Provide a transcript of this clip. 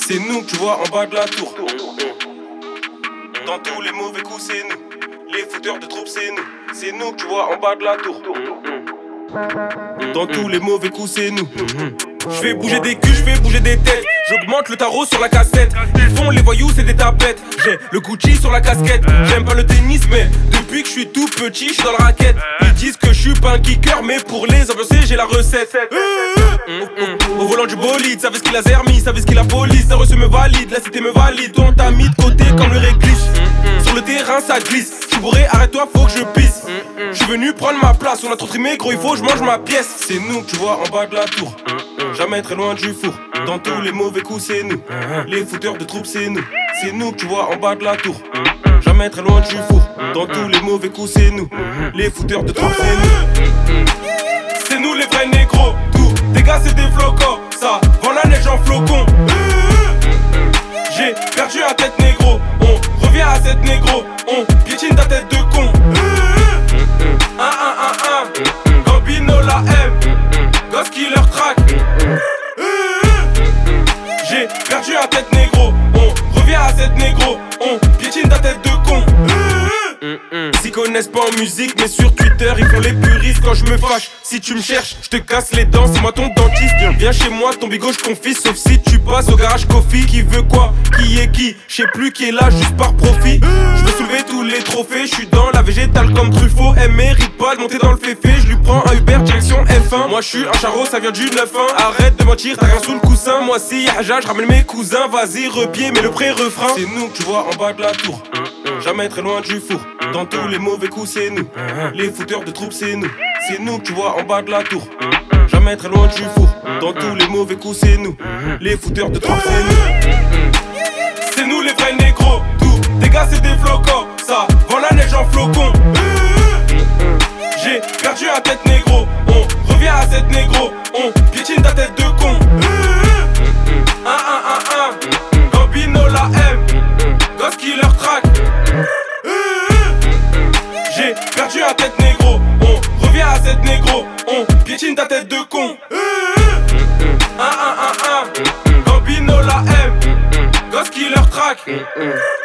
C'est nous que tu vois en bas de la tour. Dans tous les mauvais coups c'est nous. Les fouteurs de troupes c'est nous. C'est nous que tu vois en bas de la tour. Dans tous les mauvais coups c'est nous. Je fais bouger des culs, je fais bouger des têtes. J'augmente le tarot sur la cassette. Ils font les voyous, c'est des tapettes. J'ai le Gucci sur la casquette. J'aime pas le tennis, mais depuis que je suis tout petit, je suis dans la raquette. Ils disent que je suis pas un kicker, mais pour les ambiancer, j'ai la recette. Au volant du bolide, savez ce qu'il a zermi, savez ce qu'il a police. Ça reçu me valide, la cité me valide. Ton t'a mis de côté comme le réglisse. Sur le terrain, ça glisse. J'suis bourré, arrête-toi, faut que je pisse. J'suis venu prendre ma place, on a trop trimé, gros, il faut que je mange ma pièce. C'est nous que tu vois en bas de la tour. Jamais très loin du four. Dans tous les mauvais coups c'est nous. Les fouteurs de troupes c'est nous. C'est nous que tu vois en bas de la tour. Jamais très loin du four. Dans tous les mauvais coups c'est nous. Les fouteurs de troupes c'est nous. C'est nous les vrais négros. Tous des gars c'est des flocons. Ça vend la neige en flocons. J'ai perdu la tête négro. On revient à cette négro. On piétine ta tête de con. 1-1-1-1 Gambino la M. Gosse qui leur traque. J'ai perdu la tête négro. On revient à cette négro. On piétine ta tête de con. S'ils connaissent pas en musique, mais sur Twitter ils font les puristes quand je me fâche. Si tu me cherches, je te casse les dents, c'est moi ton dentiste. Viens chez moi, ton bigot je confie, sauf si tu passes au garage coffee. Qui veut quoi? Qui est qui? Je sais plus qui est là, juste par profit. Je veux soulever tous les trophées, je suis dans la végétale comme Truffaut. Elle mérite pas de monter dans le féfé, je lui prends un Uber direction F1. Moi je suis un charreau, ça vient du 9-1. Arrête de mentir, t'as rien sous le coussin. Moi si Haja, je ramène mes cousins. Vas-y repied, mais le pré-refrain. C'est nous que tu vois en bas de la tour. Jamais très loin du four. Dans tous les mauvais coups c'est nous. Les fouteurs de troupes c'est nous. C'est nous que tu vois en bas de la tour. Jamais très loin du four. Dans tous les mauvais coups c'est nous. Les fouteurs de troupes c'est nous. C'est nous les vrais négros. Tous des gars c'est des flocons. Ça vend la neige en flocons. J'ai perdu la tête négro. On revient à cette négro. On piétine ta tête de con. 1-1-1-1 Gambino la M. Gosse qui leur traque. J'ai perdu la tête négro. On revient à cette négro. On piétine ta tête de con. 1-1-1-1 Gambino la M. Gosse qui leur traque.